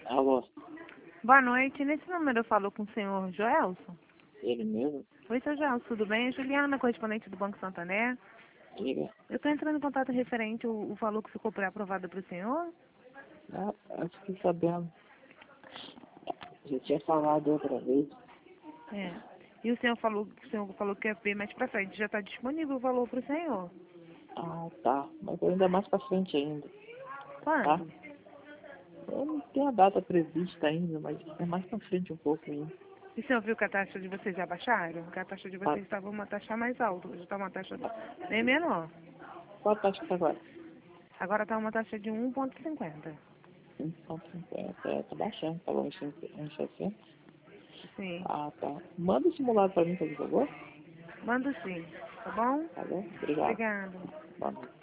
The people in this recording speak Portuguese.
Alô, Boa noite. Nesse número eu falo com o senhor Joelson. ele mesmo? Oi, seu Joelson, tudo bem? É Juliana, correspondente do Banco Santander. Diga. Eu estou entrando em contato referente o valor que ficou pré-aprovado para o senhor. Ah, acho que sabendo. Já tinha falado outra vez. É. E o senhor falou que ia ver mais pra frente. Já está disponível o valor para o senhor. Ah, tá. Mas ainda mais pra frente ainda, tá? Quando? Eu não tenho a data prevista ainda, mas é mais pra frente um pouco ainda. E o senhor viu que a taxa de vocês já baixaram? Que a taxa de Ah, vocês estava uma taxa mais alta. Hoje está uma taxa bem menor. qual a taxa que tá agora? Agora está uma taxa de 1,50. 5,50. É, tá baixando. Tá bom, em 60. Sim. Ah, tá. Manda o simulado pra mim, por favor. Mando sim. Tá bom? Tá bom? Obrigado. Obrigada. Manda.